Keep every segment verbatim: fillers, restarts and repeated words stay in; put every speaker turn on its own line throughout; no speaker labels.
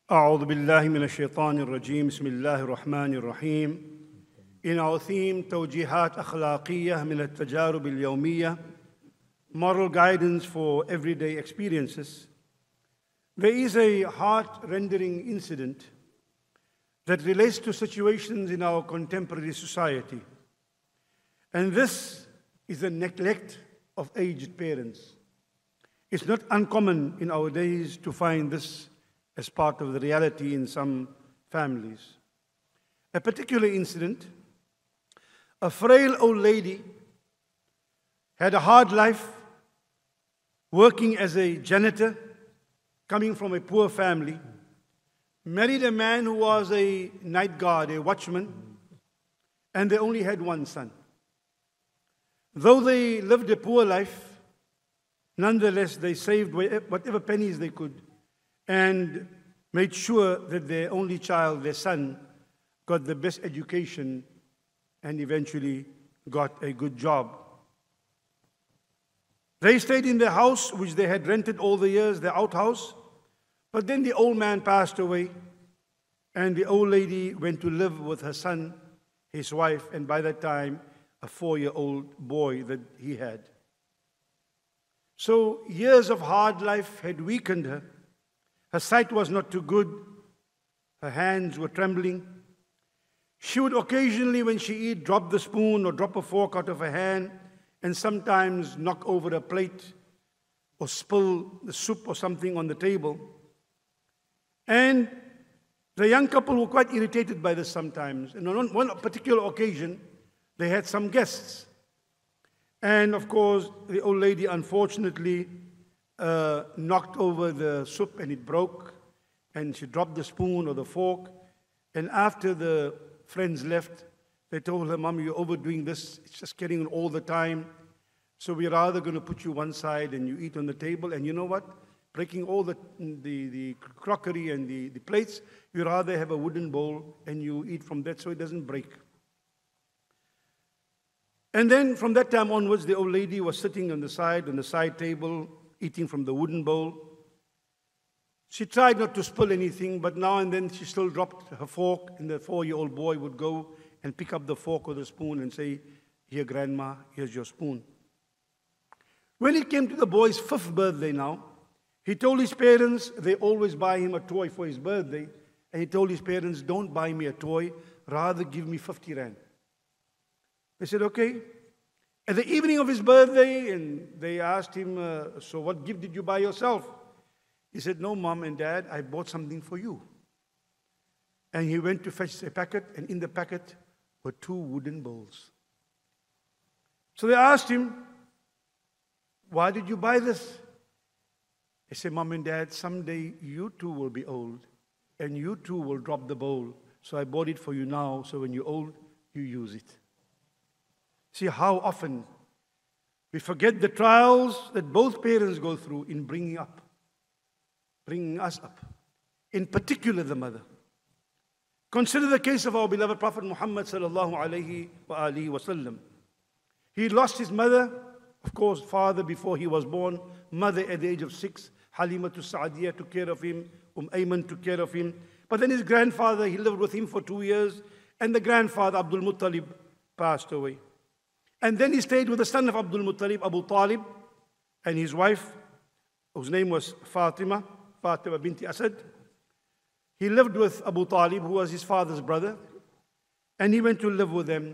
أعوذ بالله من الشيطان الرجيم بسم الله الرحمن الرحيم. In our theme توجيهات أخلاقية من التجارب اليومية, moral guidance for everyday experiences, there is a heart-rendering incident that relates to situations in our contemporary society. And this is the neglect of aged parents. It's not uncommon in our days to find this as part of the reality in some families. A particular incident: a frail old lady had a hard life, working as a janitor, coming from a poor family, married a man who was a night guard, a watchman, and they only had one son. Though they lived a poor life, nonetheless they saved whatever pennies they could and made sure that their only child, their son, got the best education and eventually got a good job. They stayed in their house, which they had rented all the years, their outhouse. But then the old man passed away, and the old lady went to live with her son, his wife, and by that time, a four-year-old boy that he had. So years of hard life had weakened her. Her sight was not too good. Her hands were trembling. She would occasionally, when she eat, drop the spoon or drop a fork out of her hand, and sometimes knock over a plate or spill the soup or something on the table. And the young couple were quite irritated by this sometimes. And on one particular occasion, they had some guests. And of course, the old lady unfortunately uh, knocked over the soup and it broke. And she dropped the spoon or the fork. And after the friends left, they told her, "Mom, you're overdoing this. It's just getting on all the time. So we're rather going to put you one side and you eat on the table. And you know what? Breaking all the, the, the crockery and the, the plates, you rather have a wooden bowl and you eat from that so it doesn't break." And then from that time onwards, the old lady was sitting on the side, on the side table, eating from the wooden bowl. She tried not to spill anything, but now and then she still dropped her fork, and the four-year-old boy would go and pick up the fork or the spoon and say, "Here, Grandma, here's your spoon." When it came to the boy's fifth birthday now, he told his parents they always buy him a toy for his birthday, and he told his parents, "Don't buy me a toy, rather give me fifty rand. They said, "Okay." At the evening of his birthday, and they asked him, uh, "So what gift did you buy yourself?" He said, "No, Mom and Dad, I bought something for you." And he went to fetch a packet, and in the packet were two wooden bowls. So they asked him, "Why did you buy this?" He said, "Mom and Dad, someday you too will be old, and you too will drop the bowl. So I bought it for you now, so when you're old, you use it." See how often we forget the trials that both parents go through in bringing up, bringing us up, in particular the mother. Consider the case of our beloved Prophet Muhammad sallallahu alaihi wasallam. He lost his mother, of course, father before he was born, mother at the age of six. Halimatu Sa'adiyah took care of him, Umm Ayman took care of him. But then his grandfather, he lived with him for two years, and the grandfather, Abdul Muttalib, passed away. And then he stayed with the son of Abdul Muttalib, Abu Talib, and his wife, whose name was Fatima, Fatima binti Asad. He lived with Abu Talib, who was his father's brother, and he went to live with them.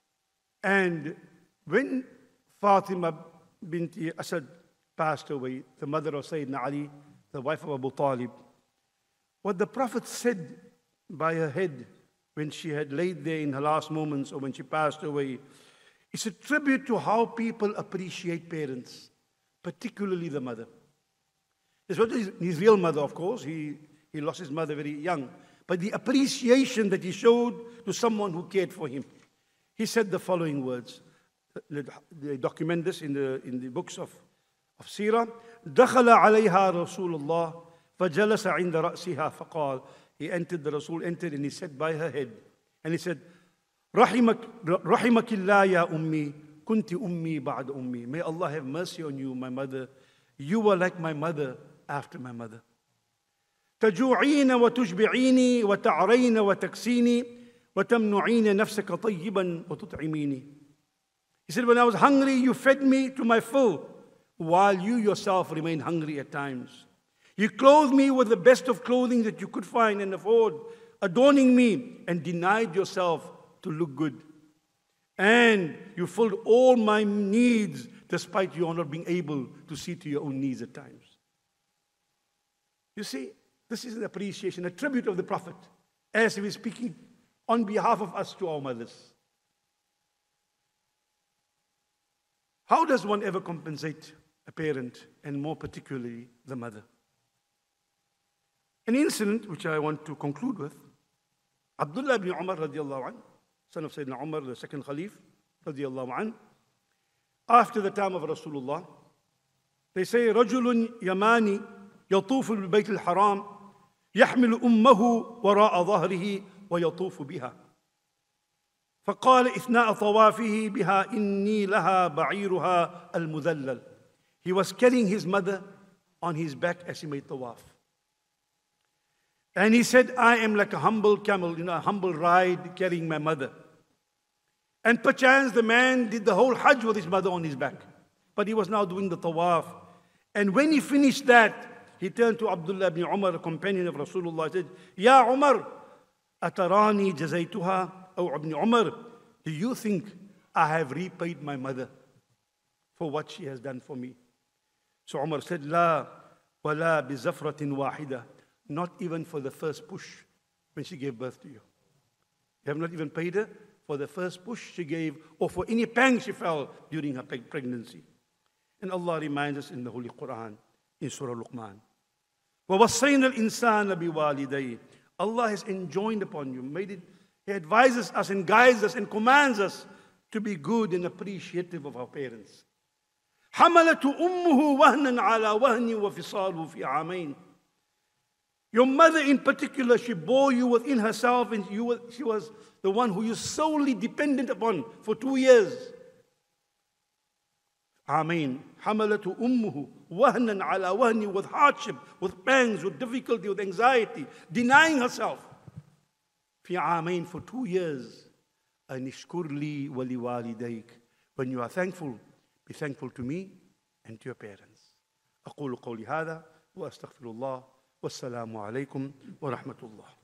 And when Fatima binti Asad passed away, the mother of Sayyidina Ali, the wife of Abu Talib, what the Prophet said by her head when she had laid there in her last moments or when she passed away, it's a tribute to how people appreciate parents, particularly the mother. This was his, his real mother, of course. He, he lost his mother very young. But the appreciation that he showed to someone who cared for him. He said the following words. They document this in the, in the books of, of Sirah. دَخَلَ عَلَيْهَا رَسُولُ اللَّهِ فَجَلَسَ عِنْدَ رَأْسِهَا فَقَالَ. He entered, the Rasul entered, and he sat by her head. And he said, رحمك رحمك الله يا أمي كنت أمي بعد أمي. May Allah have mercy on you, my mother. You were like my mother after my mother. تجوعين وتشبعيني وتعرين وتكسيني وتمنعين نفسك طيبا وتطعميني. He said, when I was hungry, you fed me to my full, while you yourself remained hungry at times. You clothed me with the best of clothing that you could find and afford, adorning me, and denied yourself to look good. And you filled all my needs, despite you not being able to see to your own needs at times. You see, this is an appreciation, a tribute of the Prophet, as he is speaking on behalf of us to our mothers. How does one ever compensate a parent, and more particularly the mother? An incident which I want to conclude with. Abdullah ibn Umar radiallahu anh, son of Sayyidina Umar, the second Khalif radiallahu anh, after the time of Rasulullah, they say, رجل يماني يطوف بالبيت الحرام يحمل أمه وراء ظهره ويطوف بها. فقال إثناء طوافه بها إني لها بعيرها المذلل. He was carrying his mother on his back as he made tawaf. And he said, I am like a humble camel, you know, a humble ride carrying my mother. And perchance the man did the whole Hajj with his mother on his back. But he was now doing the tawaf. And when he finished that, he turned to Abdullah ibn Umar, a companion of Rasulullah, and said, Ya Umar, atarani jazaytuha. Oh, Ibn Umar, do you think I have repaid my mother for what she has done for me? So Umar said, La wala bi zafratin wahida. Not even for the first push when she gave birth to you. You have not even paid her for the first push she gave, or for any pang she felt during her pregnancy. And Allah reminds us in the Holy Quran, in Surah Luqman, وَوَصَّيْنَا الْإِنسَانَ بِوَالِدَيْهِ. Allah has enjoined upon you, made it, He advises us and guides us and commands us to be good and appreciative of our parents. حَمَلَتُ أُمُّهُ وَهْنًا عَلَى وَهْنٍ وَفِصَالُهُ فِي عَامَيْنِ. Your mother in particular, she bore you within herself, and you were, she was the one who you solely dependent upon for two years. Ameen. حَمَلَتُ أُمُّهُ وَهْنًا عَلَى وَهْنٍ, with hardship, with pangs, with difficulty, with anxiety, denying herself. في عامين, for two years. أَنِ اشْكُرْ لِي وَلِوَالِدَيْكَ. When you are thankful, be thankful to me and to your parents. أقول قولي هذا وأستغفر الله. والسلام عليكم ورحمة الله.